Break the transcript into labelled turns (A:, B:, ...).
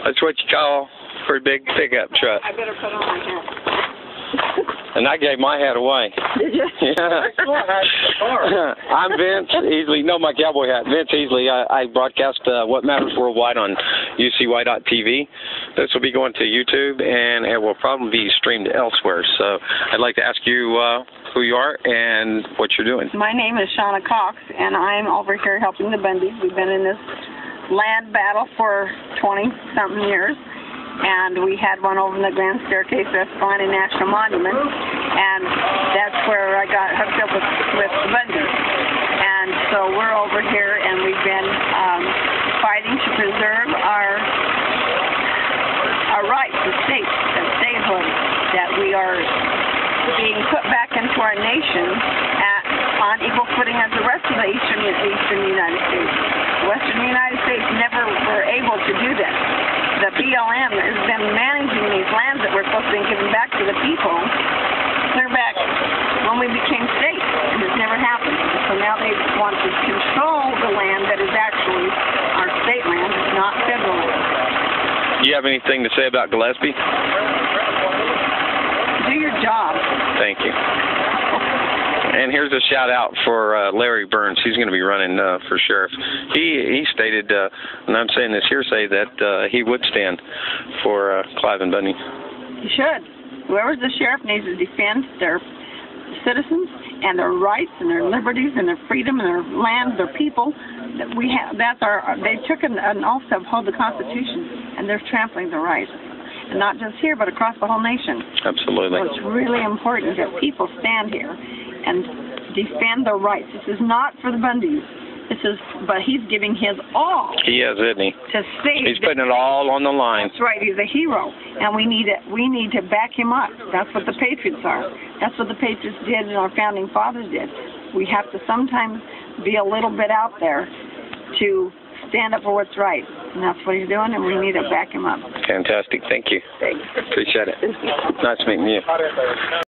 A: That's what you call a pretty big pickup truck.
B: I better put on my hat.
A: And I gave my hat away.
B: Did you?
A: Yeah. I'm Vince Easley. No, my cowboy hat. Vince Easley. I broadcast What Matters Worldwide on UCY.TV. This will be going to YouTube, and it will probably be streamed elsewhere. So I'd like to ask you who you are and what you're doing.
B: My name is Shauna Cox, and I'm over here helping the Bundys. We've been in this land battle for 20-something years. And we had one over in the Grand Staircase at Escalante National Monument, and that's where I got hooked up with the Bundys. And so we're over here, and we've been fighting to preserve our rights, the statehood, that we are being put back into our nation on equal footing as the rest of the eastern United States. The western United States never were able to do this. The BLM has been managing these lands that we're supposed to be giving back to the people clear back when we became states, and it's never happened. So now they want to control the land that is actually our state land, not federal land.
A: Do you have anything to say about Gillespie?
B: Do your job.
A: Thank you. And here's a shout out for Larry Burns. He's going to be running for sheriff. He stated, and I'm saying this hearsay, that he would stand for Clive and Bundy.
B: He should. Whoever's the sheriff needs to defend their citizens and their rights and their liberties and their freedom and their land, their people. That we have. That's our. They took an oath to uphold the Constitution, and they're trampling the rights. And not just here, but across the whole nation.
A: Absolutely.
B: So it's really important that people stand here and defend their rights. This is not for the Bundys. But he's giving his all.
A: He is, isn't he?
B: To save.
A: He's putting it all on the line.
B: That's right. He's a hero, and we need to back him up. That's what the Patriots are. That's what the Patriots did and our founding fathers did. We have to sometimes be a little bit out there to stand up for what's right, and that's what he's doing, and we need to back him up.
A: Fantastic. Thank you.
B: Thanks.
A: Appreciate it. Nice meeting you.